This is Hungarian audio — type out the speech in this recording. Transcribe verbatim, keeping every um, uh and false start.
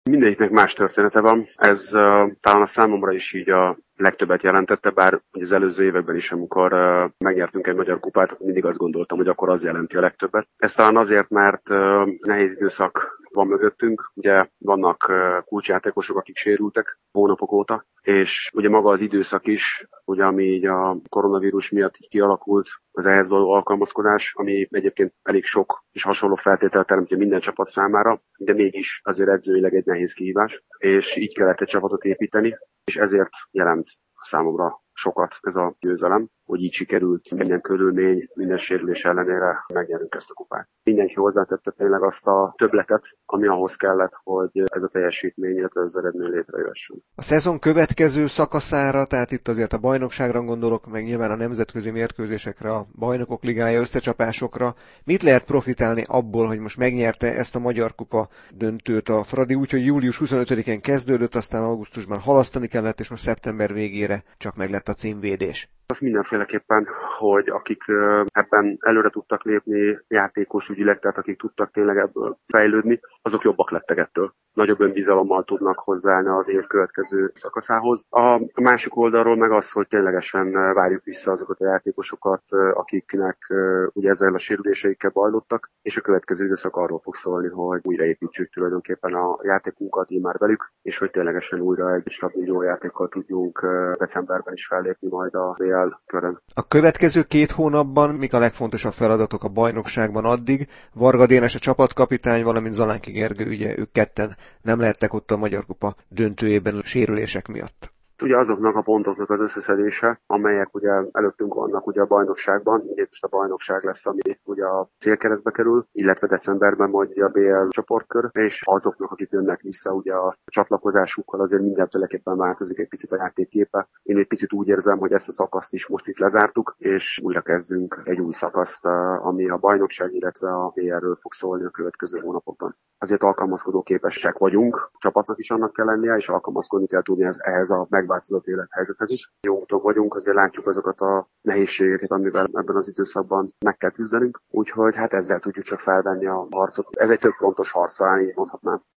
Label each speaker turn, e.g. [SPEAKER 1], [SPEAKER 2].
[SPEAKER 1] Mindegyiknek más története van. Ez uh, talán a számomra is így a legtöbbet jelentette, bár az előző években is, amikor uh, megnyertünk egy magyar kupát, mindig azt gondoltam, hogy akkor az jelenti a legtöbbet. Ez talán azért, mert uh, nehéz időszak van mögöttünk. Ugye vannak uh, kulcsjátékosok, akik sérültek hónapok óta, és ugye maga az időszak is, ugye ami így a koronavírus miatt így kialakult, az ehhez való alkalmazkodás, ami egyébként elég sok és hasonló feltételt teremtje minden csapat számára, de mégis azért edzőileg egy nehéz kihívás, és így kellett egy csapatot építeni, és ezért jelent számomra sokat ez a győzelem, hogy így sikerült minden körülmény, minden sérülés ellenére megnyerünk ezt a kupát. Mindenki hozzátette tényleg azt a többletet, ami ahhoz kellett, hogy ez a teljesítmény, illetve az eredmény létrejöjjön.
[SPEAKER 2] A szezon következő szakaszára, tehát itt azért a bajnokságra gondolok, meg nyilván a nemzetközi mérkőzésekre, a bajnokok ligája összecsapásokra. Mit lehet profitálni abból, hogy most megnyerte ezt a Magyar Kupa döntőt a Fradi, úgyhogy július huszonötödikén kezdődött, aztán augusztusban halasztani kellett, és most szeptember végére csak meg lett a címvédés.
[SPEAKER 1] Az mindenféleképpen, hogy akik ebben előre tudtak lépni játékos ügyileg, tehát akik tudtak tényleg ebből fejlődni, azok jobbak lettek ettől. Nagyobb önbizalommal tudnak hozzáállni az év következő szakaszához. A másik oldalról meg az, hogy ténylegesen várjuk vissza azokat a játékosokat, akiknek ugye ezzel a sérüléseikkel bajlottak, és a következő időszak arról fog szólni, hogy újraépítsük tulajdonképpen a játékunkat immár velük, és hogy ténylegesen újra egy stabil jó játékkal tudjunk decemberben is fellépni majd a bé el körön.
[SPEAKER 2] A következő két hónapban mik a legfontosabb feladatok a bajnokságban addig? Varga Dénes a csapatkapitány, valamint Zalánki Gergő, ugye ők ketten nem lehettek ott a Magyar Kupa döntőjében a sérülések miatt.
[SPEAKER 1] Ugye azoknak a pontoknak az összeszedése, amelyek ugye előttünk vannak ugye a bajnokságban, ugye most a bajnokság lesz, ami ugye a célkeresztbe kerül, illetve decemberben majd ugye a bé el csoportkör, és azoknak, akik jönnek vissza ugye a csatlakozásukkal, azért mindenféleképpen változik egy picit a játékképe. Én egy picit úgy érzem, hogy ezt a szakaszt is most itt lezártuk, és újra kezdünk egy új szakaszt, ami a bajnokság, illetve a bé el-ről fog szólni a következő hónapokban. Azért alkalmazkodó képesek vagyunk, csapatnak is annak kell lennie, és alkalmazkodni kell tudni ehhez a megváltozott élethelyzethez is. Jó úton vagyunk, azért látjuk azokat a nehézségeket, amivel ebben az időszakban meg kell küzdenünk, úgyhogy hát ezzel tudjuk csak felvenni a harcot. Ez egy több fontos harc, így mondhatnám.